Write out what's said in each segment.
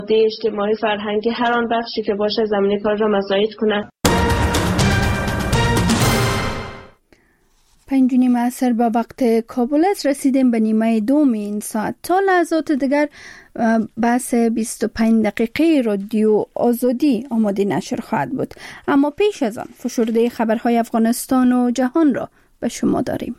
اجتماعی فرهنگی هر آن بخشی که باشه زمینه کار را مزاید کنند. 5:30 عصر به وقت کابل است. رسیدیم به نیمه دوم این ساعت. تا لحظات دیگر بحث 25 دقیقه رادیو آزادی آماده نشر خواهد بود، اما پیش از آن فشرده خبرهای افغانستان و جهان را به شما داریم.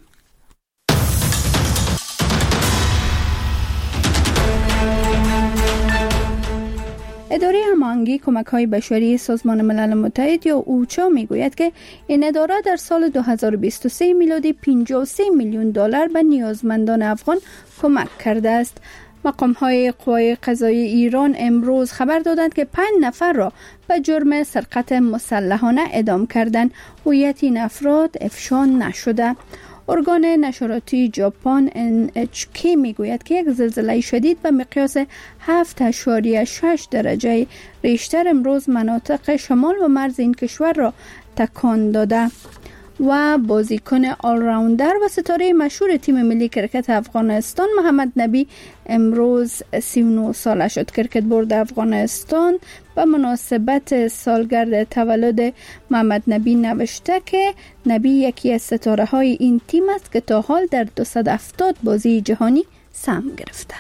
اداره هماهنگی کمک‌های بشری سازمان ملل متحد یا اوچا میگوید که این اداره در سال 2023 میلادی 53 میلیون دلار به نیازمندان افغان کمک کرده است. مقام‌های قوای قضایی ایران امروز خبر دادند که 5 نفر را به جرم سرقت مسلحانه اعدام کردند. هویت این افراد افشا نشده. ارگان نشراتی ژاپن NHK میگوید که یک زلزله شدید به مقیاس 7.6 درجه ریشتر امروز مناطق شمال و مرز این کشور را تکان داده. و بازیکن آلراوندر و ستاره مشهور تیم ملی کرکت افغانستان محمد نبی امروز 39 ساله شد. کرکت بورد افغانستان به مناسبت سالگرد تولد محمد نبی نوشته که نبی یکی از ستاره های این تیم است که تا حال در 270 بازی جهانی سهم گرفته.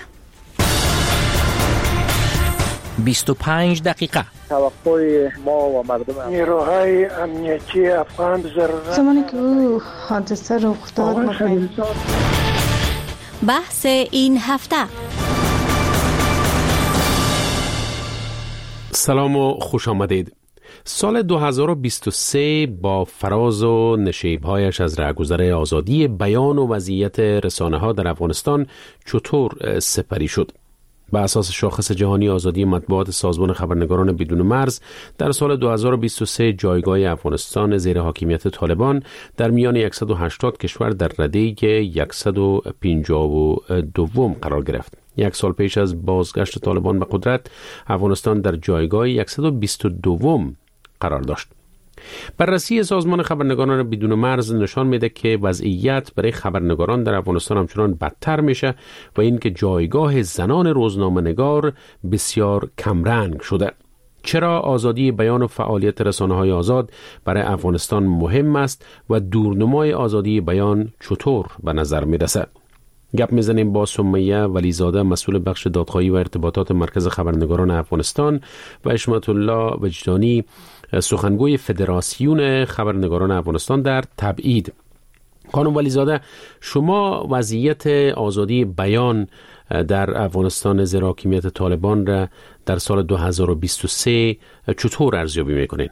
25 دقیقه توقع ما و مردم نیروهای امنیتی افغان زمانی که او حادثه رخ داد بحث این هفته. سلام و خوش آمدید. سال 2023 با فراز و نشیب‌هایش از رهگذر آزادی بیان و وضعیت رسانه‌ها در افغانستان چطور سپری شد؟ بر اساس شاخص جهانی آزادی مطبوعات سازمان خبرنگاران بدون مرز در سال 2023 جایگاه افغانستان زیر حاکمیت طالبان در میان 180 کشور در رده 152 قرار گرفت. یک سال پیش از بازگشت طالبان به قدرت، افغانستان در جایگاه 122 قرار داشت. بررسی سازمان خبرنگاران بدون مرز نشان میده که وضعیت برای خبرنگاران در افغانستان همچنان بدتر میشه و اینکه جایگاه زنان روزنامه‌نگار بسیار کمرنگ شده. چرا آزادی بیان و فعالیت رسانه‌های آزاد برای افغانستان مهم است و دورنمای آزادی بیان چطور به نظر میرسه؟ گپ میزنیم با سمیه ولیزاده، مسئول بخش دادخواهی و ارتباطات مرکز خبرنگاران افغانستان، و اشمت الله وجدانی، سخنگوی فدراسیون خبرنگاران افغانستان در تبعید. خانم ولیزاده، شما وضعیت آزادی بیان در افغانستان زیر حاکمیت طالبان را در سال 2023 چطور ارزیابی میکنین؟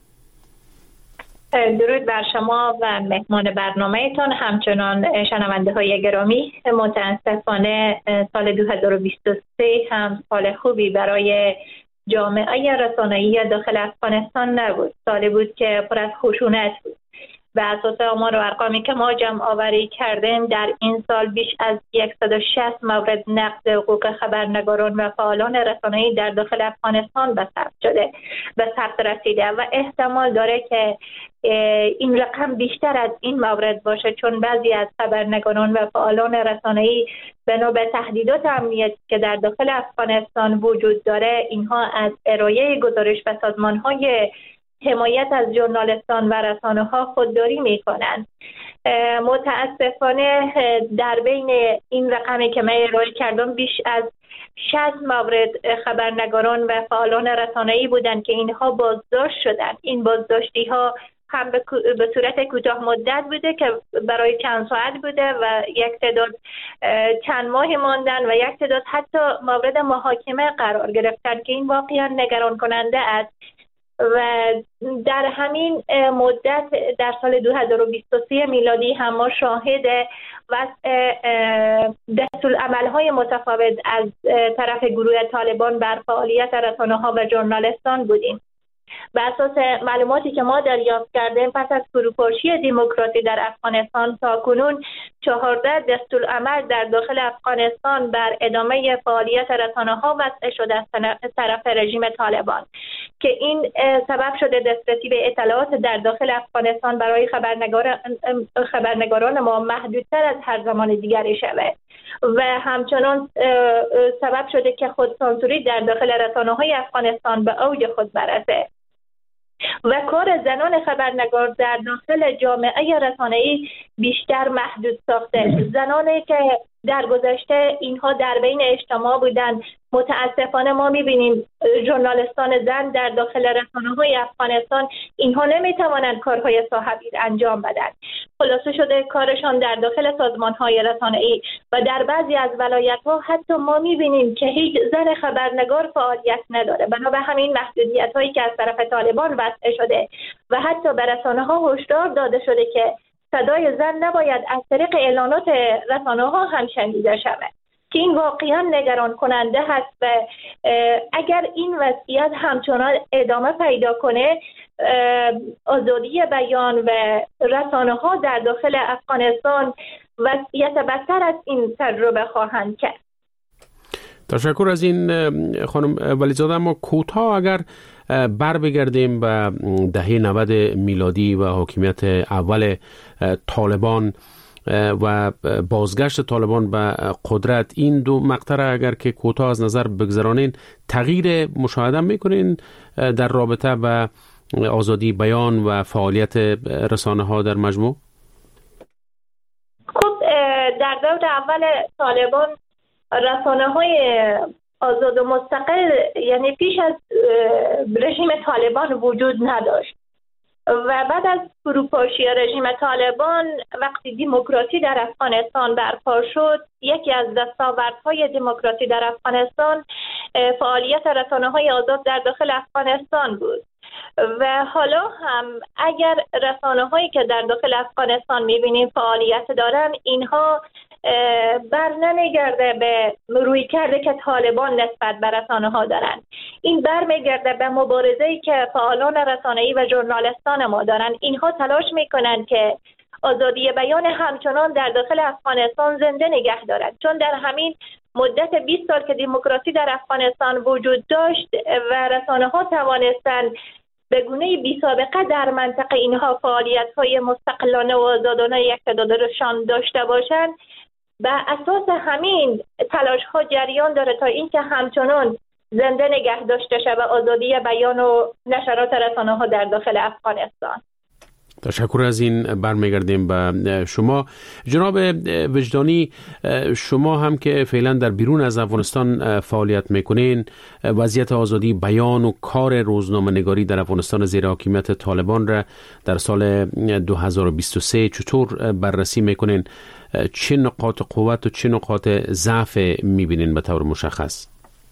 درود بر شما و مهمان برنامه‌تان، همچنان شنونده های گرامی. متاسفانه سال 2023 هم سال خوبی برای جامعه رسانه‌ای داخل افغانستان نبود. سالی بود که پر از خشونت بود. به اساس آمار و ارقامی که ما جمع آوری کردیم، در این سال بیش از 160 مورد نقض حقوق خبرنگاران و فعالان رسانه‌ای در داخل افغانستان به ثبت رسیده و احتمال داره که این رقم بیشتر از این مورد باشه، چون بعضی از خبرنگاران و فعالان رسانه‌ای بنا به تهدیدات امنیتی که در داخل افغانستان وجود داره، اینها از ارائه گزارش به سازمان‌های حمایت از ژورنالیستان و رسانه‌ها خودداری می‌کنند. متاسفانه در بین این رقمی که من ارائه کردم بیش از 60 مورد خبرنگاران و فعالان رسانه‌ای بودند که اینها بازداشت شدند. این بازداشتی‌ها هم به صورت کوتاه مدت بوده که برای چند ساعت بوده و یک تعداد چند ماه ماندن و یک تعداد حتی مورد محاکمه قرار گرفتن که این واقعا نگران کننده است. و در همین مدت در سال 2023 میلادی هم ما شاهد وضع دستورالعمل‌های متفاوت از طرف گروه طالبان بر فعالیت رسانه‌ها و ژورنالیستان بودیم. بر اساس معلوماتی که ما دریافت کردیم، پس از فروپاشی دموکراسی در افغانستان تاکنون 14 دستورالعمل در داخل افغانستان بر ادامه فعالیت رسانه‌ها وضع شده از طرف رژیم طالبان که این سبب شده دسترسی به اطلاعات در داخل افغانستان برای خبرنگاران ما محدودتر از هر زمان دیگری شود و همچنان سبب شده که خودسانسوری در داخل رسانه‌های افغانستان به اوج خود برسه و کار زنان خبرنگار در داخل جامعه رسانه‌ای بیشتر محدود ساخته. زنانی که در گذشته اینها در بین اجتماع بودند، متاسفانه ما می‌بینیم ژورنالیستان زن در داخل رسانه‌های افغانستان اینها نمی‌توانند کارهای صاحبی انجام بدن. خلاصه شده کارشان در داخل سازمان‌های رسانه‌ای و در بعضی از ولایت‌ها حتی ما می‌بینیم که هیچ زن خبرنگار فعالیت نداره. بنا به همین محدودیت‌هایی که از طرف طالبان وضع شده و حتی به رسانه‌ها هشدار داده شده که صدای زن نباید از طریق اعلانات رسانه‌ها هم شنیده شود که این واقعا نگران کننده هست و اگر این وضعیت همچنان ادامه پیدا کنه آزادی بیان و رسانه‌ها در داخل افغانستان وضعیت بدتر از این تجربه خواهند کرد. تشکر از این خانم ولیزاده. اما کوتاه اگر بر بگردیم به دهه 90 میلادی و حاکمیت اول طالبان و بازگشت طالبان به قدرت، این دو مقطع اگر که کوتاه از نظر بگذرانین، تغییر مشاهده میکنین در رابطه با آزادی بیان و فعالیت رسانه ها در مجموع؟ خب در دور اول طالبان رسانه های آزاد و مستقل یعنی پیش از رژیم طالبان وجود نداشت و بعد از فروپاشی رژیم طالبان وقتی دموکراسی در افغانستان برپا شد، یکی از دستاوردهای دموکراسی در افغانستان فعالیت رسانه‌های آزاد در داخل افغانستان بود و حالا هم اگر رسانه‌هایی که در داخل افغانستان می‌بینیم فعالیت دارن، اینها بر نمیگرده به روی کرده که طالبان نسبت به رسانه ها دارن. این بر میگرده به مبارزه‌ای که فعالان رسانه‌ای و ژورنالیستان ما دارن. اینها تلاش میکنن که آزادی بیان همچنان در داخل افغانستان زنده نگه دارند، چون در همین مدت 20 سال که دموکراسی در افغانستان وجود داشت و رسانه ها توانستند به گونه بی سابقه در منطقه اینها فعالیت‌های مستقلانه و آزادانه یکتادارشان داشته باشند، به اساس همین تلاش ها جریان داره تا اینکه همچنان زنده نگه داشته شود آزادی بیان و نشرات رسانه ها در داخل افغانستان. تشکر از این. برمیگردیم به شما جناب وجدانی. شما هم که فعلا در بیرون از افغانستان فعالیت میکنین، وضعیت آزادی بیان و کار روزنامه نگاری در افغانستان زیر حاکمیت طالبان را در سال 2023 چطور بررسی میکنین؟ چه نقاط قوت و چه نقاط ضعف میبینین به طور مشخص؟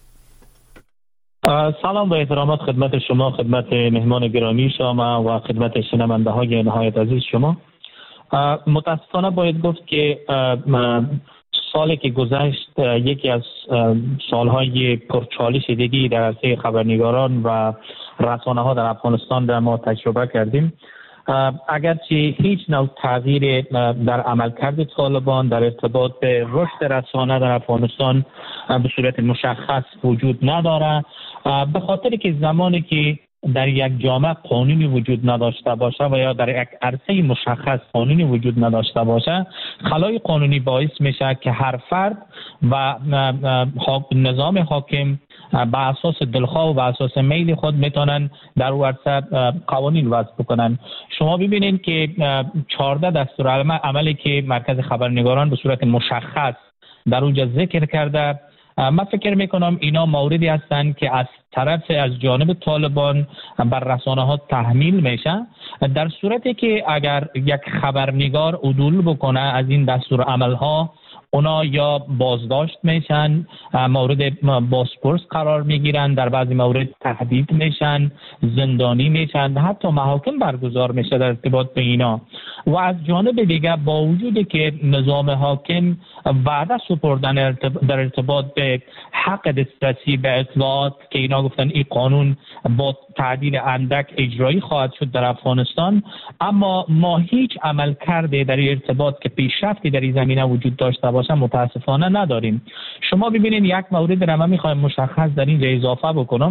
سلام و احترامات خدمت شما، خدمت مهمان گرامی شما و خدمت شنونده های نهایت عزیز شما. متاسفانه باید گفت که سالی که گذشت یکی از سالهای پرچالش دیگی در عرصه خبرنگاران و رسانه ها در افغانستان در ما تجربه کردیم. اگرچه هیچ نوع تغییر در عملکرد طالبان در ارتباط به رشد رسانه در افغانستان به صورت مشخص وجود نداره، به خاطر که زمانی که در یک جامعه قانونی وجود نداشته باشه و یا در یک عرصه مشخص قانونی وجود نداشته باشه، خلای قانونی باعث میشه که هر فرد و نظام حاکم به اساس دلخواه و به اساس میل خود میتونن در اون عرصه قوانین وضع بکنن. شما ببینید که 14 دستورالعملی که مرکز خبرنگاران به صورت مشخص در اونجا ذکر کرده، من فکر میکنم اینا موردی هستند که از طرف از جانب طالبان بر رسانه ها تحمیل میشه، در صورتی که اگر یک خبرنگار عدول بکنه از این دستورالعمل ها، اونا یا بازداشت میشن، مورد بازپرس قرار میگیرن، در بعضی مورد تهدید میشن، زندانی میشن، حتی محاکم برگزار میشه در ارتباط به اینا. و از جانب دیگه با وجودی که نظام حاکم وعده سپردن در ارتباط به حق دسترسی به اطلاعات که اینا گفتن این قانون با تعدیل اندک اجرایی خواهد شد در افغانستان، اما ما هیچ عمل کرده در ارتباط که پیشرفتی در این زمینه وجود داشته باشه متاسفانه نداریم. شما ببینید یک مورد را من میخوایم مشخص در اینجا اضافه بکنم.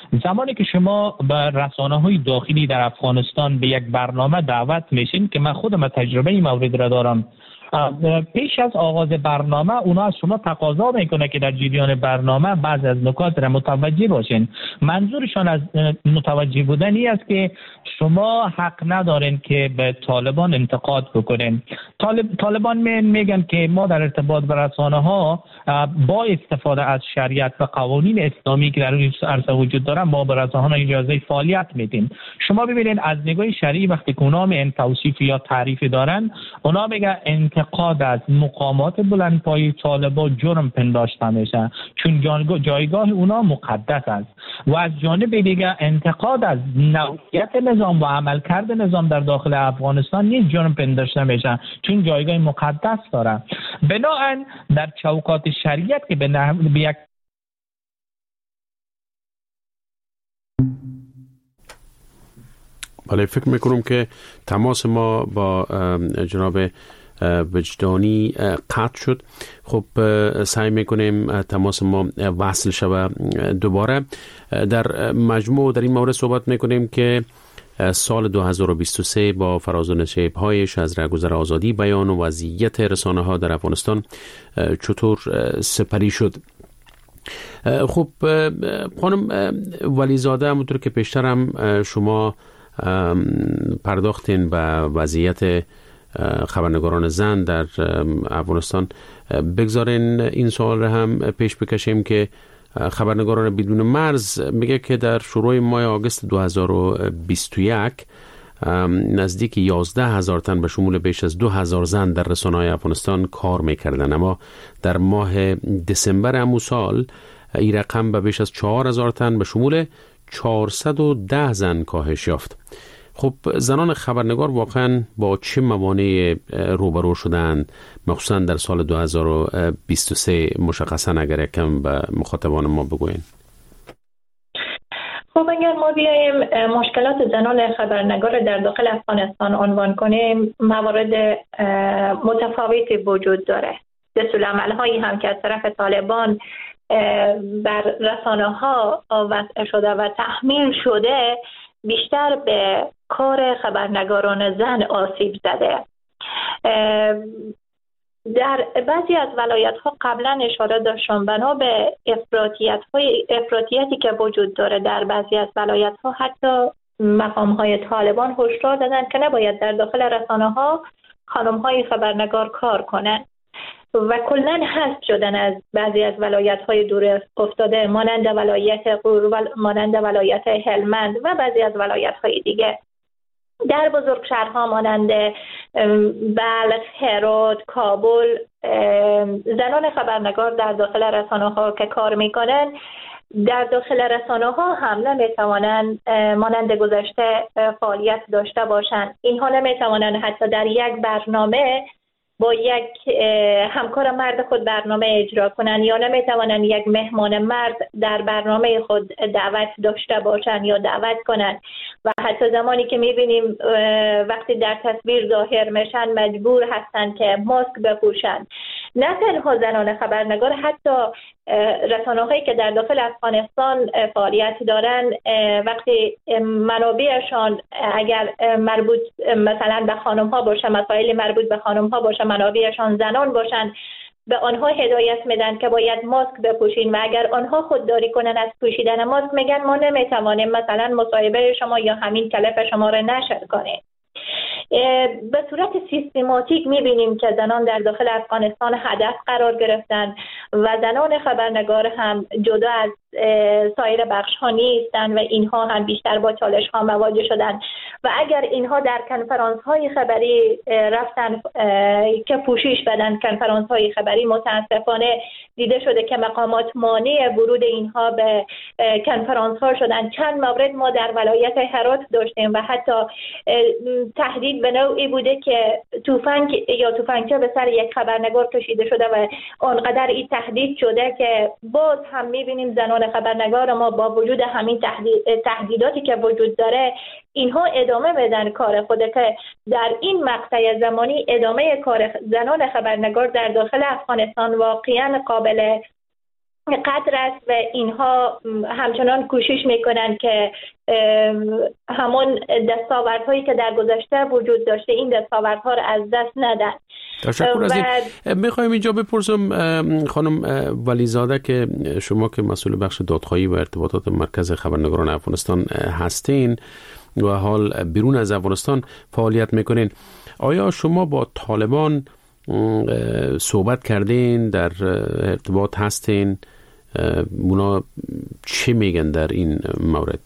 زمانی که شما به رسانه‌های داخلی در افغانستان به یک برنامه دعوت میشین که من خودم تجربه این مورد را دارم، پیش از آغاز برنامه اونا از شما تقاضا میکنه که در جریان برنامه بعضی از نکات را متوجه باشین. منظورشان از متوجه بودن این است که شما حق ندارین که به طالبان انتقاد بکنین. طالبان میگن که ما در ارتباط به رسانه ها با استفاده از شریعت و قوانین اسلامی که در این عرصه وجود داره ما به رسانه ها اجازه فعالیت میدیم. شما ببینید از نگاه شرعی وقتی که اونا این توصیف یا تعریف دارن، اونا میگن انتقاد از مقامات بلندپایه طالبان جرم پنداشته میشه چون جایگاه اونا مقدس است، و از جانب دیگه انتقاد از نوعیت نظام و عملکرد نظام در داخل افغانستان نیز جرم پنداشته میشه چون جایگاه مقدس داره. بنابراین در چوکات شریعت که به یک بله، فکر میکنم که تماس ما با جناب وجدانی قطع شد. خب سعی میکنیم تماس ما وصل شود دوباره. در مجموع در این مورد صحبت میکنیم که سال 2023 با فراز و نشیب‌هایش از رهگذر آزادی بیان و وضعیت رسانه‌ها در افغانستان چطور سپری شد. خب خانم ولیزاده، همونطور که پیشترم شما پرداختین به وضعیت خبرنگاران زن در افغانستان، بگذارین این سوال را هم پیش بکشیم که خبرنگاران بدون مرز میگه که در شروع ماه آگوست 2021 نزدیک 11,000 تن به شمول بیش از 2,000 زن در رسانه‌های افغانستان کار میکردن، اما در ماه دسامبر همون سال این رقم به بیش از 4,000 تن به شمول 410 زن کاهش یافت. خب زنان خبرنگار واقعا با چه موانع روبرو شدند، مخصوصا در سال 2023 مشخصا اگر یکم به مخاطبان ما بگوین؟ خب اگر ما بیاییم مشکلات زنان خبرنگار در داخل افغانستان عنوان کنیم، موارد متفاوتی وجود داره. دستورالعمل هایی هم که از طرف طالبان بر رسانه ها وضع شده و تحمیل شده بیشتر به کار خبرنگاران زن آسیب زده. در بعضی از ولایت ها قبلا اشاره داشتم بنا به افراطیتی که وجود داره در بعضی از ولایت ها، حتی مقام های طالبان هشدار دادن که نباید در داخل رسانه ها خانم های خبرنگار کار کنند و کلن حذف شدن از بعضی از ولایت های دور افتاده مانند ولایت غور، مانند ولایت هلمند و بعضی از ولایت های دیگه. در بزرگ شهرها مانند بلخ، هرات، کابل، زنان خبرنگار در داخل رسانه ها که کار میکنن در داخل رسانه ها هم نمیتوانند مانند گذشته فعالیت داشته باشند. اینها نمیتوانند حتی در یک برنامه با یک همکار مرد خود برنامه اجرا کنند، یا نمیتوانند یک مهمان مرد در برنامه خود دعوت داشته باشند یا دعوت کنند. و حتی زمانی که میبینیم وقتی در تصویر ظاهر میشن مجبور هستند که ماسک بپوشند. نه تنها زنان خبرنگار، حتی رسانه‌هایی که در داخل افغانستان فعالیت دارند وقتی منابعشان اگر مربوط مثلا به خانم‌ها باشه، مسائل مربوط به خانم‌ها باشه، منابعشان زنان باشند، به آنها هدایت میدن که باید ماسک بپوشین و اگر آنها خودداری کنن از پوشیدن ماسک میگن ما نمیتوانیم مثلا مصاحبه شما یا همین کلپ شما را نشر کنیم. به صورت سیستماتیک میبینیم که زنان در داخل افغانستان هدف قرار گرفتن و زنان خبرنگار هم جدا از سایر بخش ها نیستن و اینها هم بیشتر با چالش ها مواجه شدن و اگر اینها در کنفرانس های خبری رفتن که پوشش بدن، کنفرانس های خبری متاسفانه دیده شده که مقامات مانع ورود اینها به کنفرانس ها شدن. چند مورد ما در ولایت هرات داشتیم و حتی تهدید به نوعی بوده که تفنگ یا تفنگچه به سر یک خبرنگار کشیده شده و آنقدر این تهدید شده که باز هم میبینیم زنان خبرنگار ما با وجود همین تهدیداتی که وجود داره اینها ادامه بدن کار خود، که در این مقطع زمانی ادامه کار زنان خبرنگار در داخل افغانستان واقعا قابل قدر است و اینها همچنان کوشش میکنند که همون دستاوردهایی که در گذشته وجود داشته این دستاوردها را از دست ندن. تشکر از این. میخوایم اینجا بپرسم خانم ولیزاده که شما که مسئول بخش دادخواهی و ارتباطات مرکز خبرنگاران افغانستان هستین و حال بیرون از افغانستان فعالیت میکنین، آیا شما با طالبان صحبت کردین، در ارتباط هستین؟ اونا چی میگن در این مورد؟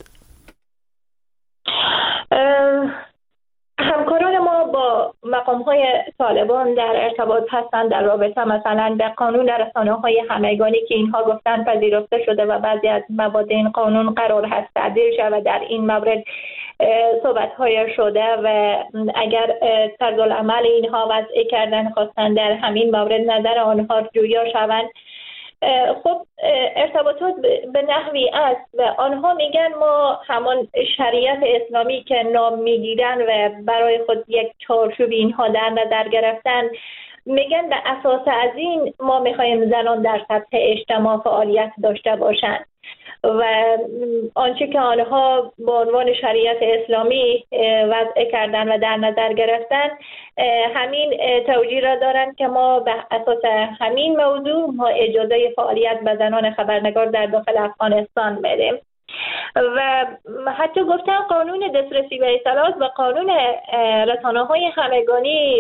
همکاران ما با مقام‌های طالبان در ارتباط هستند در رابطه مثلا به قانون رسانه‌های همگانی که اینها گفتن پذیرفته شده و بعضی از مواد این قانون قرار هست تعدیل شود. در این مورد صحبت‌های شده و اگر طرزالعمل اینها وضع کردن خواستن در همین مورد نظر آنها جویا شوند. خب ارتباطات به نحوی است و آنها میگن ما همان شریعت اسلامی که نام میگیرن و برای خود یک چارچوب اینها در نظر گرفتن، میگن به اساس از این ما میخوایم زنان در سطح اجتماع فعالیت داشته باشند و آنچه که آنها به عنوان شریعت اسلامی وضع کردن و در نظر گرفتن همین توجیه را دارند که ما به اساس همین موضوع ما اجازه فعالیت به زنان خبرنگار در داخل افغانستان میدیم و حتی گفتن قانون دسترسی به اطلاعات و قانون رسانه‌های همگانی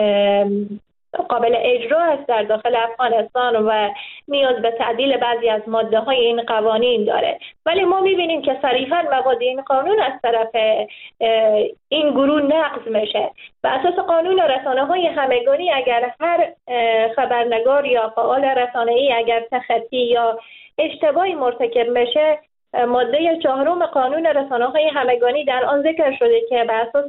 قابل اجرا است در داخل افغانستان و نیاز به تعدیل بعضی از ماده های این قوانین داره، ولی ما میبینیم که صریحاً مواد این قانون از طرف این گروه نقض میشه. به اساس قانون رسانه های همگانی اگر هر خبرنگار یا فعال رسانه‌ای اگر تخطی یا اشتباهی مرتکب میشه، ماده 4 قانون رسانه های همگانی در آن ذکر شده که به اساس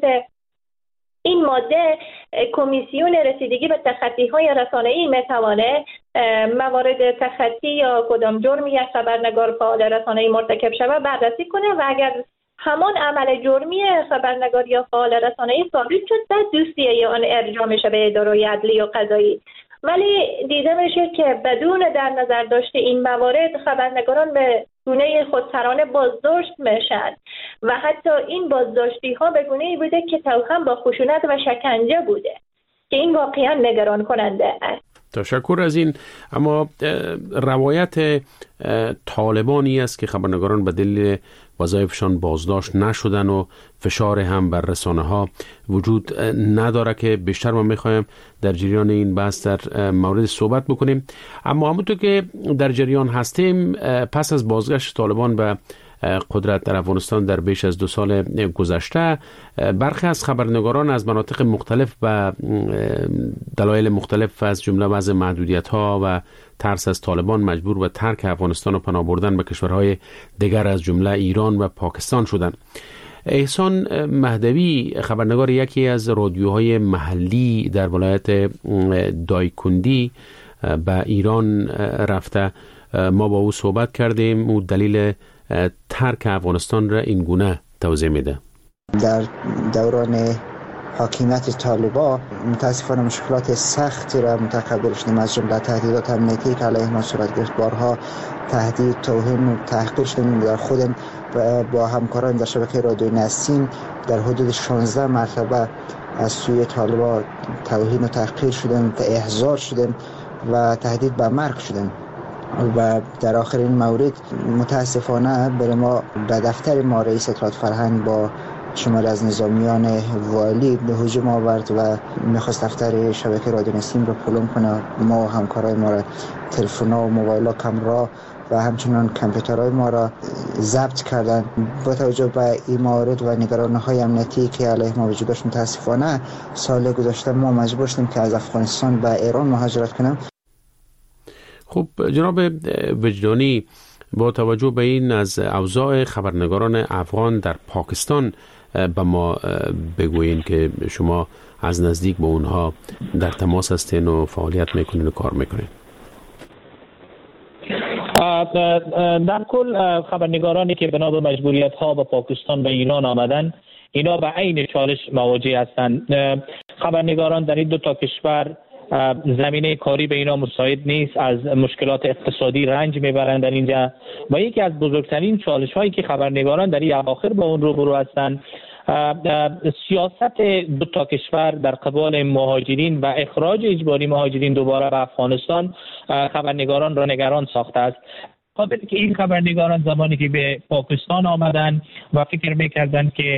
این ماده کمیسیون رسیدگی به تخطی‌های رسانه‌ای می‌تواند موارد تخطی یا کدام جرمی یک خبرنگار فعال رسانه‌ای مرتکب شود بررسی کنه و اگر همان عمل جرمی خبرنگار یا فعال رسانه‌ای ثابت شد بعد دوسیه آن ارجاع میشه به اداره عدلی و قضایی. ولی دیده میشه که بدون در نظر داشته این موارد خبرنگاران به گونه خودسرانه بازداشت میشن و حتی این بازداشتی ها به گونه‌ای بوده که توأم با خشونت و شکنجه بوده که این واقعا نگران کننده است. تشکر از این. اما روایت طالبانی است که خبرنگاران به دلیل وظایفشان بازداشت نشدن و فشار هم بر رسانه ها وجود نداره که بیشتر ما میخوایم در جریان این بحث در مورد صحبت بکنیم. اما همونطور که در جریان هستیم، پس از بازگشت طالبان به قدرت در افغانستان در بیش از 2 سال گذشته، برخی از خبرنگاران از مناطق مختلف و دلایل مختلف از جمله وضع محدودیت‌ها و ترس از طالبان مجبور به ترک افغانستان و پناه بردن به کشورهای دیگر از جمله ایران و پاکستان شدند. احسان مهدوی، خبرنگار یکی از رادیوهای محلی در ولایت دایکندی، به ایران رفته. ما با او صحبت کردیم. او دلیل ترک افغانستان را این گونه توضیح میده. در دوران حاکمیت طالبان متاسفانه مشکلات سختی را متقبل شدیم، از جمله تهدیدات امنیتی که علیه ما صورت گرفت. بارها تهدید، توهین و تحقیر شدیم. در خودم با همکاران در شبکه رادیویی نسیم در حدود 16 مرتبه از سوی طالبان توهین و تحقیر شدیم، احضار شدیم و تهدید به مرگ شدیم. و در آخرین مورد متاسفانه برای ما به دفتر ما رئیس اطلاعات فرهنگ با شماری از نظامیان والی به هجوم آورد و میخواست دفتر شبکه رادیو نسیم رو پلم کنه. ما و همکارای ما را تلفن‌ها و موبایل‌ها، کامرا و همچنان کامپیوترهای ما را ضبط کردن. با توجه به این موارد و نگرانی‌های امنیتی که علیه ما وجود داشت، متاسفانه سال گذشته ما مجبور شدیم که از افغانستان به ایران مهاجرت کنیم. خب جناب وجدانی، با توجه به این از اوضاع خبرنگاران افغان در پاکستان به ما بگویین که شما از نزدیک با اونها در تماس هستین و فعالیت میکنین و کار میکنین. در کل خبرنگارانی که بنا به مجبوریت ها به پاکستان و ایران آمدن، اینا به عین چالش مواجه هستند. خبرنگاران در این 2 کشور زمینه کاری به اینا مساعد نیست، از مشکلات اقتصادی رنج میبرند در اینجا و یکی از بزرگترین چالش هایی که خبرنگاران در این اواخر با اون روبرو هستند سیاست دو تا کشور در قبال مهاجرین و اخراج اجباری مهاجرین دوباره به افغانستان خبرنگاران را نگران ساخته است. خاطر که این خبرنگاران زمانی که به پاکستان آمدن و فکر میکردند که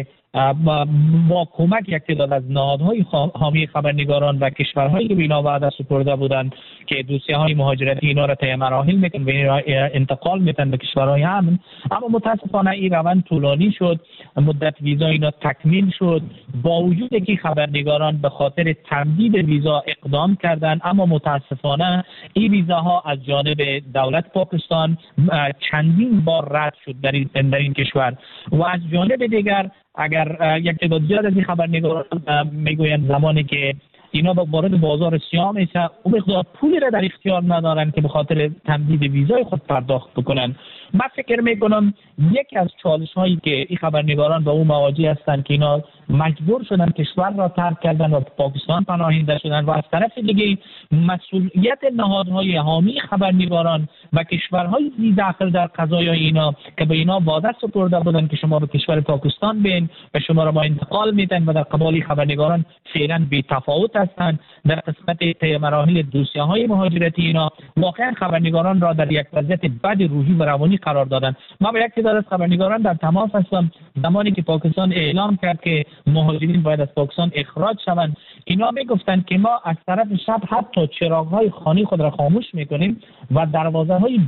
با کمک یک تعداد از نهادهای حامی خبرنگاران و کشورهایی که به اینا وعده سپرده بودند که دوسیه‌های مهاجرتی اینا را طی مراحل میکنن و اینا انتقال میدن به کشورهای امن، اما متاسفانه این روند طولانی شد، مدت ویزا اینا تکمیل شد، با وجود که خبرنگاران به خاطر تمدید ویزا اقدام کردند، اما متاسفانه این ویزاها از جانب دولت پاکستان چندین بار رد شد در این کشور و از جانب دیگر اگر یک تعداد زیاد از این خبرنگاران میگویند زمانی که اینا با وارد بازار سیاه میشه او مقدار پولی را در اختیار ندارن که به خاطر تمدید ویزای خود پرداخت بکنن. من فکر میکنم یکی از چالش هایی که این خبرنگاران با اون مواجه هستند که اینا مجبور شدن کشور را ترک کردن و پاکستان پناهنده شدن و از طرف دیگه مسئولیت نهادهای حامی خبرنگاران و کشورهای داخل در قضایا اینا که به اینا وعده سپرده بودن که شما به کشور پاکستان بین و شما را ما انتقال میدن و در قبال خبرنگاران فعلا بی تفاوت هستند در قسمت طی مراحل دوسیه‌های مهاجرتی اینا واقعا خبرنگاران را در یک وضعیت بد روحی و روانی قرار دادن. ما با یک تعداد از خبرنگاران در تماس هستم زمانی که پاکستان اعلام کرد که مهاجرین باید از پاکستان اخراج شوند، اینا میگفتند که ما از طرف شب حتی چراغ‌های خانه خود را خاموش میکنیم و دروازه‌های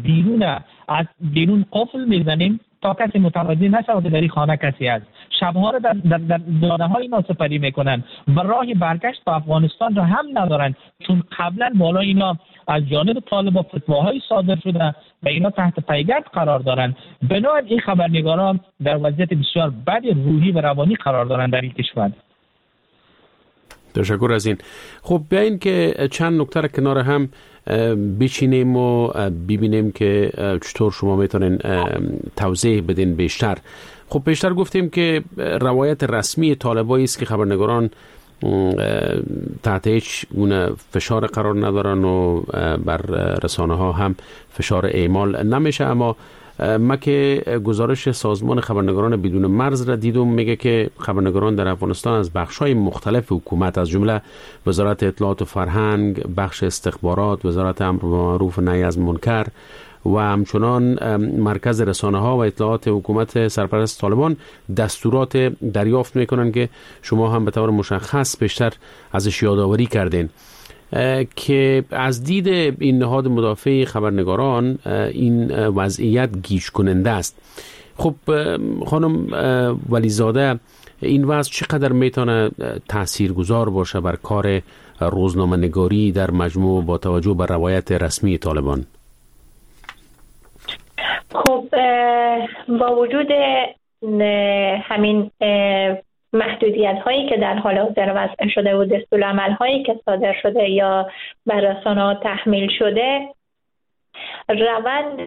بیرون قفل میزنیم تا کسی متوجه نشود در این خانه کسی است. شبها را در دانه‌های اینا سپری میکنن و راه برگشت به افغانستان را هم ندارن، چون قبلا بالا اینا از جانب طالبان فتواهای صادر شده و اینا تحت پیگرد قرار دارند. بنابراین این خبرنگاران در وضعیت بسیار بد روحی و روانی قرار دارند در این کشور. تشکر از این. خب بیاین که چند نکته را کنار هم بچینیم و ببینیم که چطور شما میتونین توضیح بدین بیشتر. خب بیشتر گفتیم که روایت رسمی طالبایی است که خبرنگاران تحت هیچ گونه فشار قرار ندارن و بر رسانه ها هم فشار اعمال نمیشه، اما ما که گزارش سازمان خبرنگاران بدون مرز را دیدم میگه که خبرنگاران در افغانستان از بخش‌های مختلف حکومت از جمله وزارت اطلاعات و فرهنگ، بخش استخبارات، وزارت امر بالمعروف و نهی از منکر و همچنان مرکز رسانه‌ها و اطلاعات حکومت سرپرست طالبان دستورات دریافت میکنن که شما هم به طور مشخص بیشتر ازش یادآوری کردین که از دید این نهاد مدافع خبرنگاران این وضعیت گیج کننده است. خب خانم ولیزاده، این وضع چقدر میتونه تاثیرگذار باشه بر کار روزنامه نگاری در مجموع با توجه به روایت رسمی طالبان؟ خب با وجود همین محدودیت هایی که در حال حاضر وضع شده و دستورالعمل هایی که صادر شده یا بر رسانه‌ها تحمیل شده، روند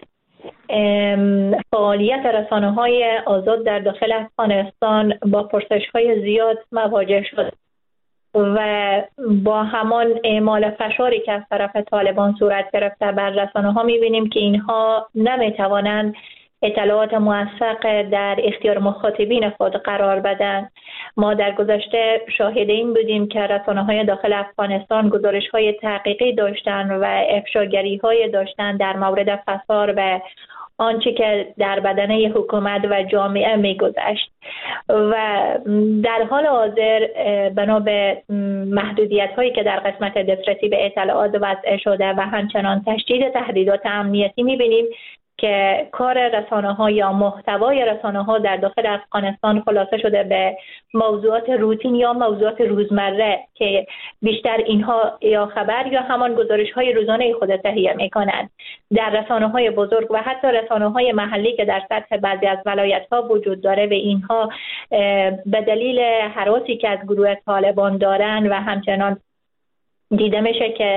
فعالیت رسانه‌های آزاد در داخل افغانستان با پرسش‌های زیاد مواجه شده و با همان اعمال فشاری که از طرف طالبان صورت گرفته بر رسانه‌ها می‌بینیم که اینها نمی‌توانند اطلاعات موثق در اختیار مخاطبین خود قرار بدن. ما در گذشته شاهد این بودیم که رسانه‌های داخل افغانستان گزارش‌های تحقیقی داشتند و افشاگری‌های داشتند در مورد فساد و آنچه که در بدنه حکومت و جامعه می‌گذشت و در حال حاضر بنا به محدودیت‌هایی که در قسمت دسترسی به اطلاعات وضع شده و همچنان تشدید تهدیدات امنیتی می‌بینیم که کار رسانه‌ها یا محتوای رسانه‌ها در داخل افغانستان خلاصه شده به موضوعات روتین یا موضوعات روزمره که بیشتر اینها یا خبر یا همان گزارش‌های روزانه خود تهیه می‌کنند. در رسانه‌های بزرگ و حتی رسانه‌های محلی که در سطح بعضی از ولایت‌ها وجود داره و اینها به دلیل هراسی که از گروه طالبان دارند و همچنان دیده میشه که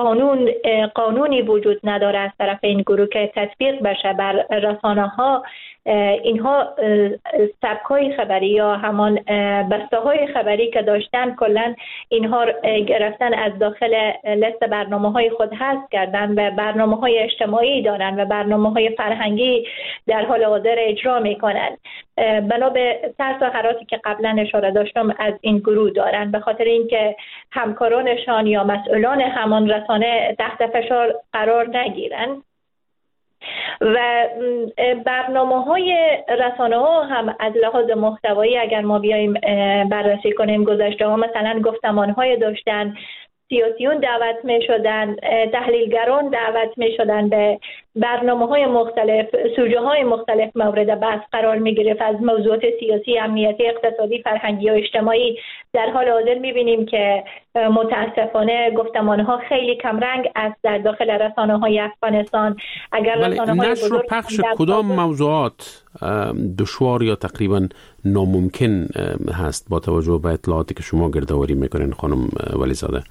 قانونی وجود نداره از طرف این گروه که تطبیق بشه بر رسانه‌ها، اینها سبک‌های خبری یا همان بسته‌های خبری که داشتن کلاً اینها گرفتن از داخل لیست برنامه‌های خود حذف کردن و برنامه‌های اجتماعی دارن و برنامه‌های فرهنگی در حال حاضر اجرا می‌کنن. بنا به تظاهراتی که قبلا اشاره داشتم از این گروه دارن، به خاطر اینکه همکارانشان یا مسئولان همان رسانه تحت فشار قرار نگیرن. و برنامه‌های رسانه‌ها هم از لحاظ محتوایی اگر ما بیایم بررسی کنیم، گذشته‌ها مثلا گفتمان‌های داشتن، سیاسیون دعوت می شدن، تحلیلگران دعوت می شدن، به برنامه‌های مختلف، سوژه‌های مختلف مورد بحث قرار می گرفت، از موضوعات سیاسی، امنیتی، اقتصادی، فرهنگی و اجتماعی. در حال حاضر می بینیم که متاسفانه گفتمان‌ها خیلی کم رنگ است در داخل رسانه‌های افغانستان. اگر رسانه‌های نشر و پخش کدام موضوعات دشوار یا تقریبا ناممکن هست با توجه به اطلاعاتی که شما گردآوری میکنین خانم ولیزاده؟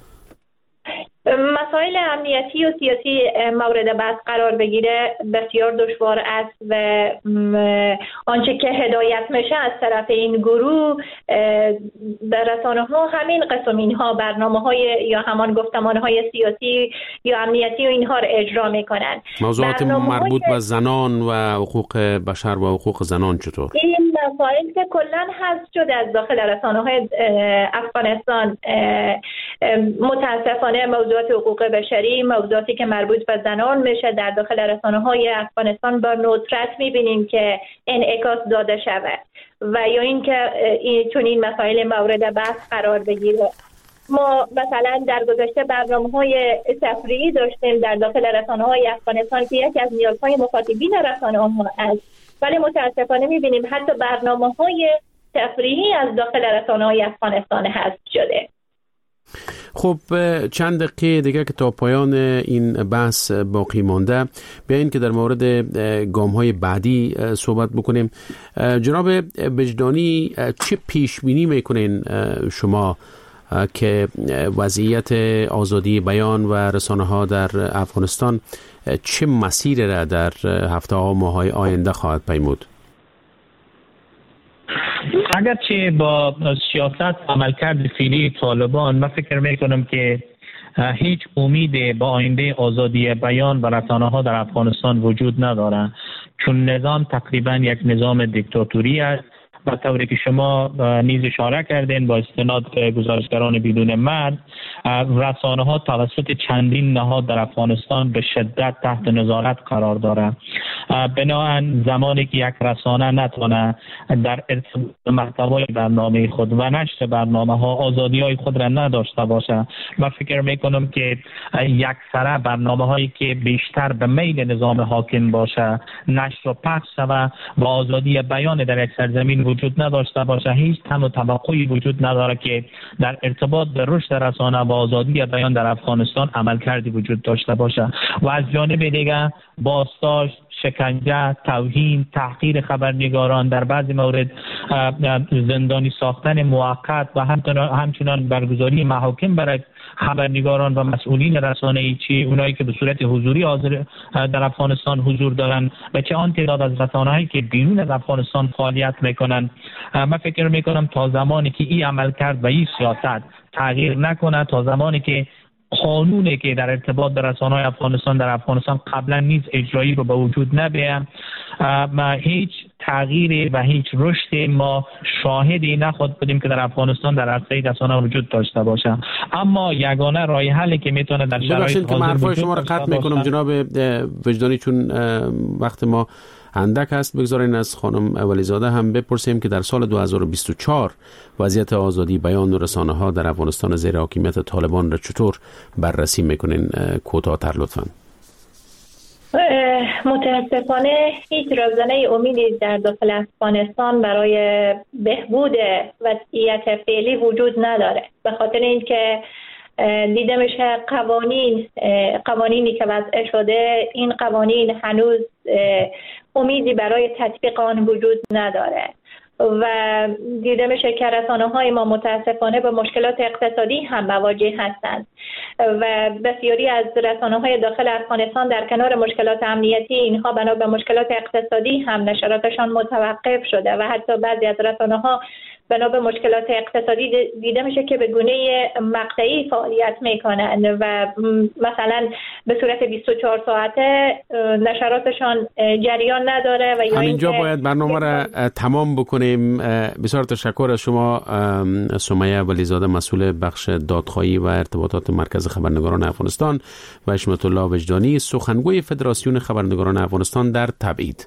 مسائل امنیتی و سیاسی مورد بحث قرار بگیره بسیار دشوار است و آنچه که هدایت میشه از طرف این گروه در رسانه‌ها همین قسم اینها برنامه‌های یا همان گفتمان‌های سیاسی یا امنیتی و اینها رو اجرا میکنن. موضوعات مربوط به زنان و حقوق بشر و حقوق زنان چطور؟ این مسائل که کلاً حذف شده از داخل رسانه‌های افغانستان، متاسفانه موضوعات حقوق بشری، موضوعاتی که مربوط به زنان میشه در داخل رسانه‌های افغانستان با ندرت می‌بینیم که انعکاس داده شود و یا اینکه این مسائل مورد بحث قرار بگیره. ما مثلا در گذشته برنامه‌های تفریحی داشتیم در داخل رسانه‌های افغانستان که یکی از نیازهای مخاطبین رسانه‌ها است، ولی متاسفانه می‌بینیم حتی برنامه‌های تفریحی از داخل رسانه‌های افغانستان حذف شده. خب چند دقیقه دیگه که تا پایان این بحث باقی مانده، بیاین که در مورد گام‌های بعدی صحبت بکنیم. جناب وجدانی، چه پیش بینی میکنین شما که وضعیت آزادی بیان و رسانه‌ها در افغانستان چه مسیری را در هفته‌ها و ماه‌های آینده خواهد پیمود؟ اگرچه با سیاست عملکرد فعلی طالبان من فکر میکنم که هیچ امید با آینده آزادی بیان و رسانه‌ها در افغانستان وجود نداره، چون نظام تقریبا یک نظام دیکتاتوری است و طوری که شما نیز اشاره کردین با استناد به گزارشگران بدون مرز، رسانه‌ها توسط چندین نهاد در افغانستان به شدت تحت نظارت قرار دارد. بنابراین زمانی که یک رسانه نتونه در ارتباط محتوای برنامه خود و نشر برنامه‌ها آزادی‌های خود را نداشته باشه، من فکر می‌کنم که یکسره برنامه‌هایی که بیشتر به میل نظام حاکم باشه نشر و پخش شود و آزادی بیان در یک سرزمین وجود نداشته باشه، هیچ تم و توقعی وجود نداره که در ارتباط به رشد رسانه و آزادی بیان در افغانستان عملکردی وجود داشته باشه. و از جانب دیگر بازداشت، شکنجه، توهین، تحقیر خبرنگاران، در بعضی مورد زندانی ساختن موقت و همچنان برگزاری محاکم برای خبرنگاران و مسئولین رسانه‌ای، چه اونایی که به صورت حضوری حاضر در افغانستان حضور دارن و چه آن تعداد از رسانه‌هایی که بیرون از افغانستان فعالیت میکنن. من فکر میکنم تا زمانی که این عمل کرد و این سیاست تغییر نکنه، تا زمانی که قانونی که در ارتباط به رسانه‌های افغانستان در افغانستان قبلا نیز اجرایی رو به وجود نبیه، ما هیچ تغییری و هیچ رشدی ما شاهدی نخواهد بودیم که در افغانستان در عرصه رسانه وجود داشته باشه. اما یگانه راه حلی که میتونه در شرایط که حرفای شما رو قطع میکنم جناب وجدانی، چون وقت ما اندک است، بگذارین از خانم ولیزاده هم بپرسیم که در سال 2024 وضعیت آزادی بیان و رسانه‌ها در افغانستان زیر حاکمیت طالبان را چطور بررسی میکنین؟ کوتاه‌تر لطفاً. متاسفانه هیچ رازنه امیدی در داخل افغانستان برای بهبود وضعیت فعلی وجود نداره، به خاطر اینکه دیده میشه قوانینی که وضع شده، این قوانین هنوز امیدی برای تطبیق آن وجود نداره و دیده میشه که رسانه‌های ما متاسفانه به مشکلات اقتصادی هم مواجه هستند و بسیاری از رسانه‌های داخل افغانستان در کنار مشکلات امنیتی اینها بنا به مشکلات اقتصادی هم نشراتشان متوقف شده و حتی بعضی از رسانه‌ها بنا به مشکلات اقتصادی دیده میشه که به گونه مقطعی فعالیت میکنند و مثلا به صورت 24 ساعته نشراتشان جریان نداره و همینجا باید برنامه را تمام بکنیم. بسیار تشکر از شما سمیه ولیزاده، مسئول بخش دادخواهی و ارتباطات مرکز خبرنگاران افغانستان، و حشمت الله وجدانی، سخنگوی فدراسیون خبرنگاران افغانستان در تبعید.